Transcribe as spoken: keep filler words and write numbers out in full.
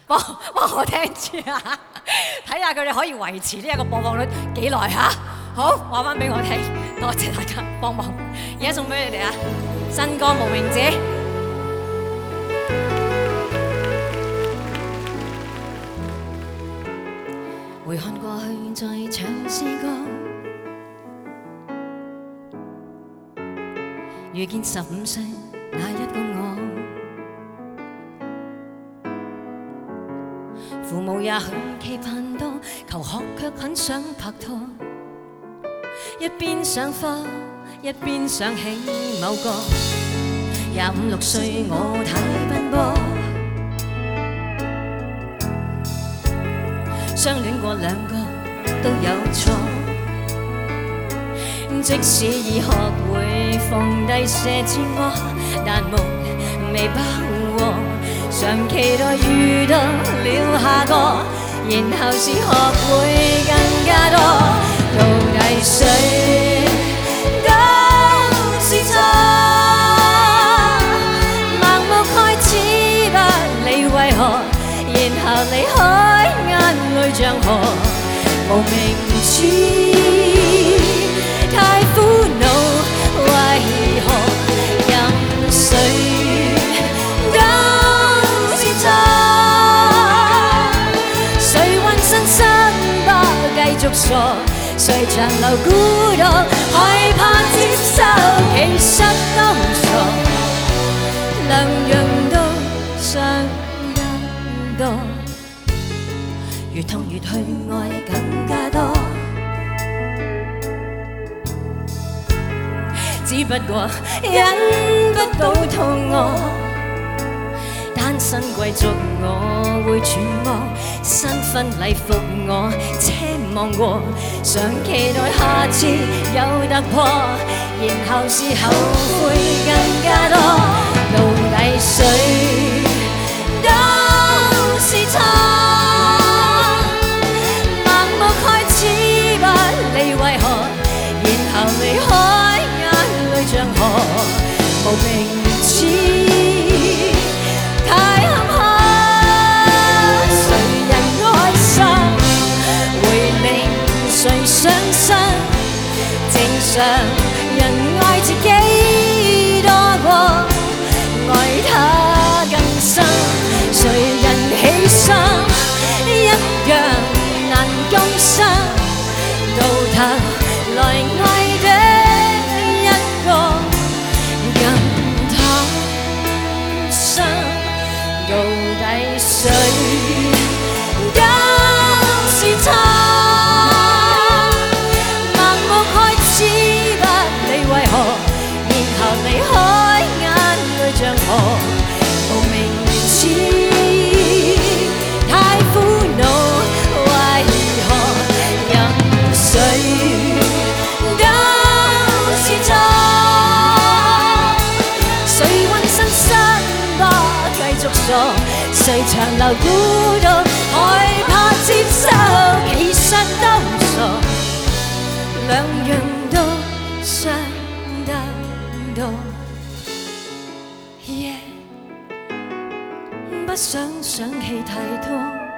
幫幫我聽住啊！睇下佢哋可以維持呢一個播放率幾耐嚇。好，話翻俾我聽，多謝大家幫忙。而家送俾你哋啊，新歌《無名指》。回看過去，再唱詩歌，遇見十五歲那一個我。父母也許期盼多，求學卻很想拍拖，一邊上課一邊想起某個。廿五六歲我太奔波，相戀過兩個都有錯，即使已學會放低些自我，但夢未飽和。常期待遇到了下個，然後是學會更加多。到底誰都是錯，盲目開始不理為何，然後離開眼淚像河，無名指太苦惱，為何任誰繼續傻，誰長流孤獨，害怕接受，其實都傻，兩樣都傷得多，越痛越去愛更加多，只不過忍不到肚餓。單身貴族我會揣摩，新婚禮服我奢望過，想期待下次有突破，然後是後悔更加多。到底誰都是錯，盲目開始不理為何，然後離開眼淚像河，無名指太坎坷，誰人愛上會令誰傷心？正常人愛自己多過愛他更深，誰人犧牲一樣難共生，到頭來愛的一個更貪心。到底誰都是錯，盲目開始不理為何，然後離開眼淚像河，無名指太苦惱，為何任誰都是錯，誰渾身身繼續傻，誰長流孤獨，害怕接受，其實都傻，兩樣都傷得多。Yeah， 不想想起太多。